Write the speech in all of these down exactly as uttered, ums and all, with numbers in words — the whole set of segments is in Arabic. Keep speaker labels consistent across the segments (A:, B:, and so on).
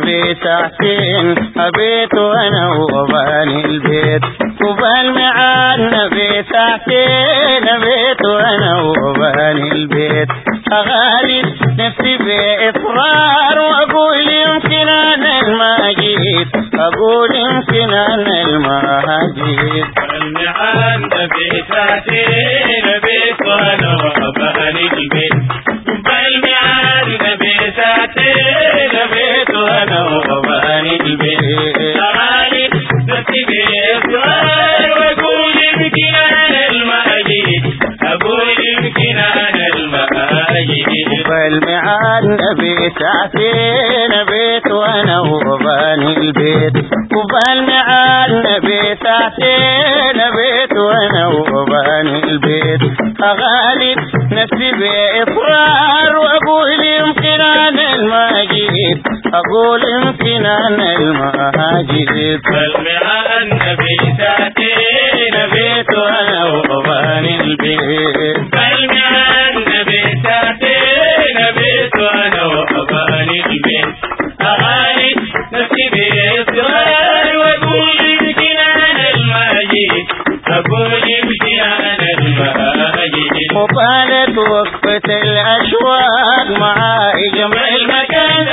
A: النبي ساعتين أبيت وأنا وباني البيت، وبالميعاد النبي ساعتين أبيت وأنا وباني البيت، أغالي نفسي بإصرار وأقول يمكن أنا الماجيد، أقول يمكن أنا الماجيد.
B: بالميعاد النبي ساعتين أبيت وأنا وباني البيت، بالميعاد النبي ساعتين أبيت وأنا وباني البيت، أغالي نفسي بإصرار وأقول يمكن أنا الماجيد، أقول يمكن أنا الماجيد.
A: بالميعاد النبي ساعتين أبيت وأنا وباني البيت، وبالميعاد النبي ساعتين أبيت وأنا وباني البيت، أغالي نفسي بإصرار وأقول يمكن أنا الماجيد، أقول يمكن أنا الماجيد.
B: بالميعاد النبي ساعتين أبيت وأنا وباني البيت، بالميعاد النبي ساعتين أبيت وأنا وباني البيت، أغالي نفسي بإصرار وأقول يمكن أنا الماجيد، أقول يمكن أنا الماجيد.
A: وطالت وقفة الأشواق معاي جمع المكان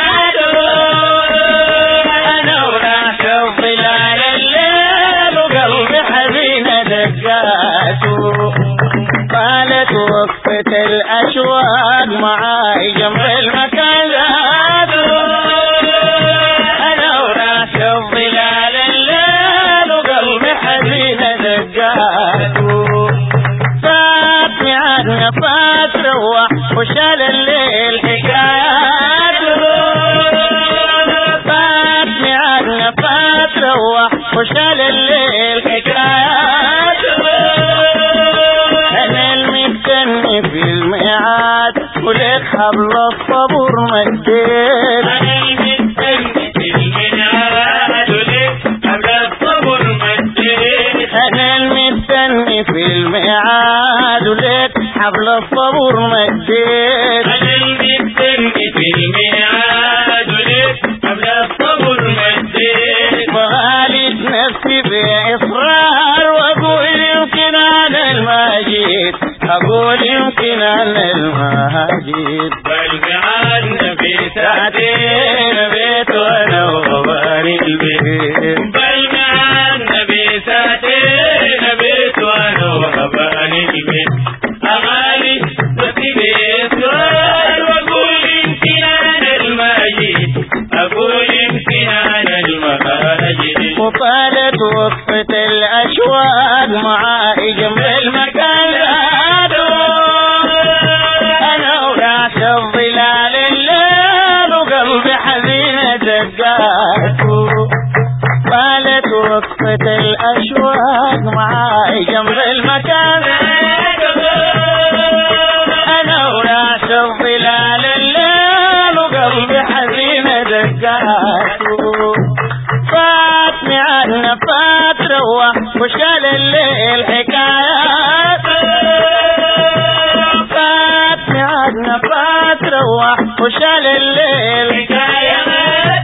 A: أنا وراح الظلال الليل وقلبي حزين دقاته، طالت وقفة الأشواق معاي جمع المكان أنا وراح الظلال الليل وقلبي حزين دقاته، فات ميعادنا فات روح وشال الليل حكايات، فات ميعادنا فات روح وشال الليل حكايات، أنا المستني في الميعاد ولك حبل الصبر مديت،
B: أنا المستني في الميعاد ولك حبل الصبر مديت،
A: أنا المستني في الميعاد ولك حبل الصبر مديت،
B: أنا المستني في الميعاد ولك حبل الصبر مديت،
A: وغاليت نفسي بإصرار وأقول يمكن أنا الماجيد، أقول يمكن أنا الماجيد.
B: بالميعاد النبي
A: ساعتين أبيت وأنا وباني البيت،
B: بالميعاد النبي ساعتين أبيت وأنا وباني البيت، أغالي نفسي بإصرار وأقول يمكن أنا الماجيد، أقول يمكن أنا الماجيد.
A: وطالت وقفة الأشواق معاي جنب المكان أنا وراس الظلال الليل وقلبي حزين دقاته، طالت وقفة الأشواق معاي جنب المكان أنا وراس الظلال الليل وقلبي حزين دقاته، فات ميعادنا فات روح وشال الليل حكايات، فات ميعادنا فات روح وشال الليل حكايات،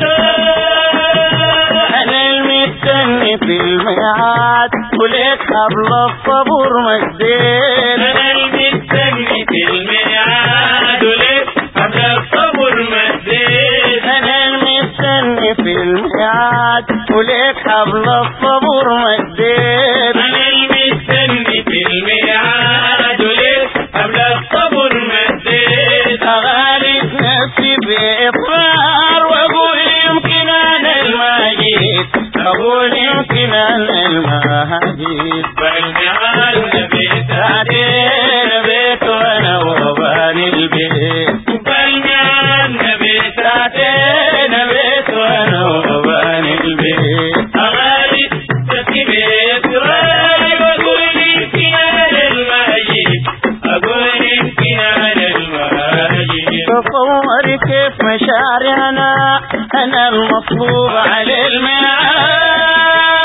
A: أنا المستني في الميعاد ولك حبل الصبر مديت،
B: أنا المستني في الميعاد ولك حبل الصبر مديت،
A: أنا المستني في الميعاد ولك حبل الصبر مديت،
B: أنا المستني في الميعاد ولك حبل الصبر مديت،
A: أغالي نفسي بإصرار وأقول يمكن أنا الماجيد، أقول يمكن أنا الماجيد.
B: بالميعاد النبي
A: ساعتين أبيت وأنا وباني البيت،
B: بالميعاد النبي
A: ساعتين أبيت وأنا وباني البيت،
B: أغالي نفسي بإصرار وأقول يمكن أنا الماجيد، أقول يمكن أنا الماجيد.
A: تصور كيف مشاعرنا أنا المطلوب على الميعاد،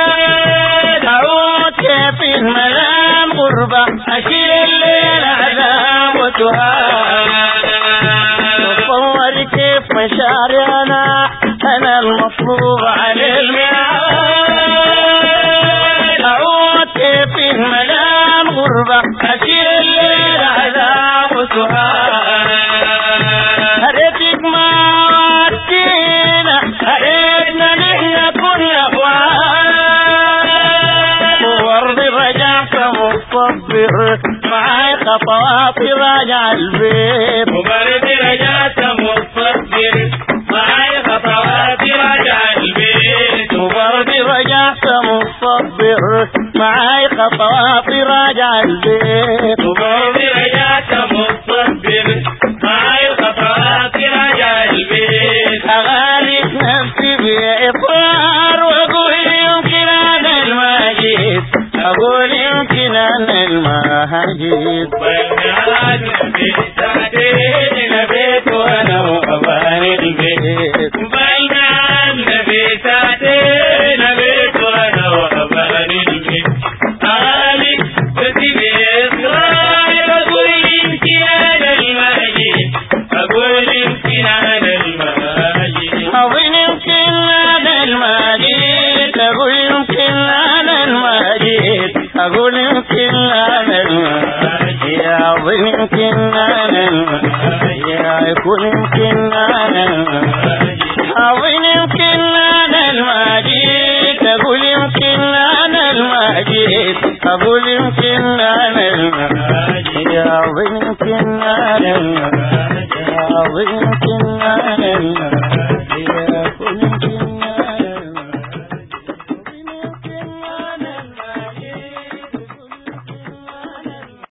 A: أعود كيف الملام غربة أشيل الليل عذاب وتهاب، تصور كيف مشاعرنا أنا المطلوب عن الميعاد أعود في المنام غربة أشيل الليل عذاب وسهاد هريتك ما ودينا هريتنا نحن كل أخوان وارضي رجعت مصبر معاي خطواتي راجع البيت
B: وبرضي رجعت مصبر معاي خطواتي راجع البيت
A: وبرضي رجعت مصبر معاي خطواتي راجع البيت
B: وبرضي رجعت مصبر معاي خطواتي راجع البيت
A: أغالي نفسي بإقرار وأقول يمكن أنا المجيد أقول يمكن أنا المجيد
B: والنهار نبيت ساعتين نبيت وأنا وأباني البيت والنهار نبيت ساعتين نبيت وأنا وأباني البيت أغالي نفسي بإقرار وأقول يمكن أنا المجيد أقول يمكن أنا المجيد
A: أقول يمكن أنا المجيد أقول يمكن أنا المجيد أقول يمكن أنا المجيد أقول يمكن أنا المجيد أقول يمكن أنا المجيد أقول يمكن أنا المجيد أقول يمكن أنا المجيد أقول يمكن أنا المجيد أقول يمكن أنا المجيد أقول يمكن أنا المجيد